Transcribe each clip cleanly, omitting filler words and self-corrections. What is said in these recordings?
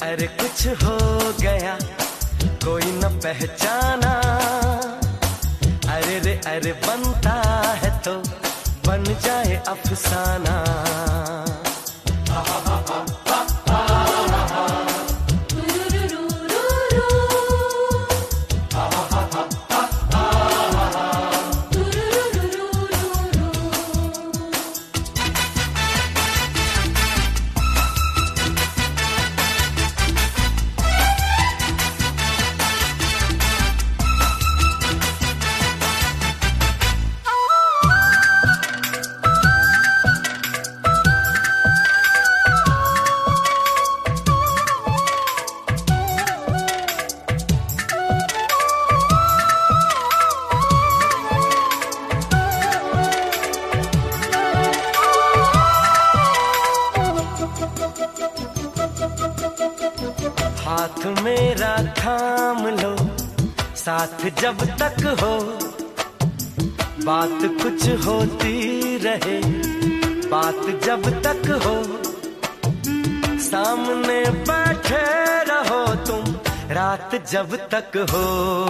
अरे कुछ हो गया, कोई न पहचाना। अरे बनता है तो बन जाए अफसाना। हाथ मेरा थाम लो, साथ जब तक हो, बात कुछ होती रहे, बात जब तक हो। सामने बैठे रहो तुम, रात जब तक हो।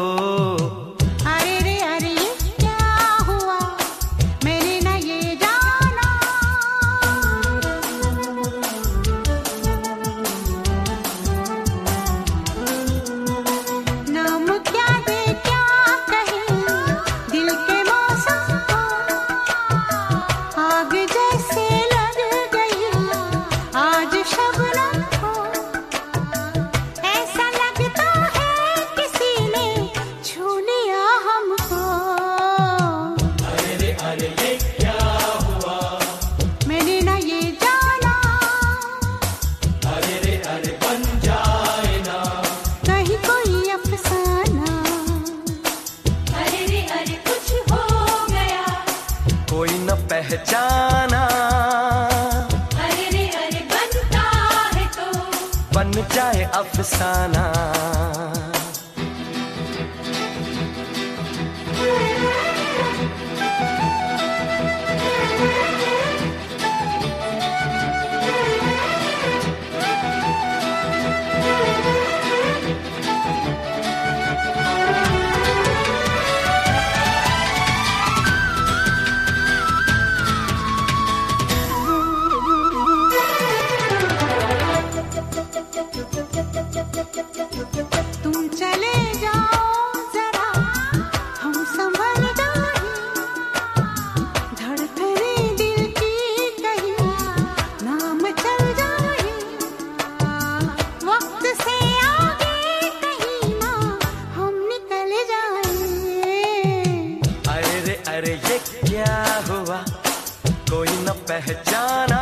कोई न पहचाना। अरे बनता है तो बन जाए अफसाना। तुम चले जाओ जरा, हम संभल जाएं, धड़कने दिल की कहीं नाम चल जाए, वक्त से आगे कहीं ना हम निकल जाएं। अरे ये क्या हुआ, कोई न पहचाना।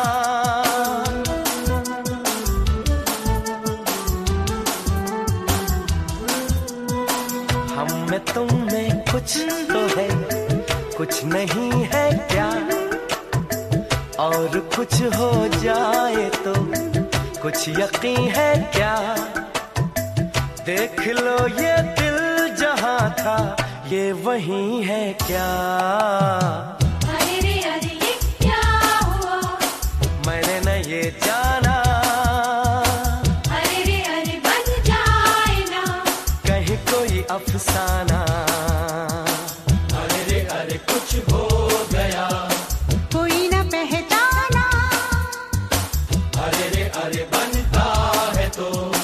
हम में तुम में कुछ तो है, कुछ नहीं है क्या। और कुछ हो जाए तो कुछ यकीन है क्या। देख लो ये दिल जहां था, ये वही है क्या। अरे ये क्या हुआ, मैंने न ये जाना। अरे बन जाए ना कहीं कोई अफसाना। अरे कुछ हो गया, कोई न पहचाना। अरे बनता है तो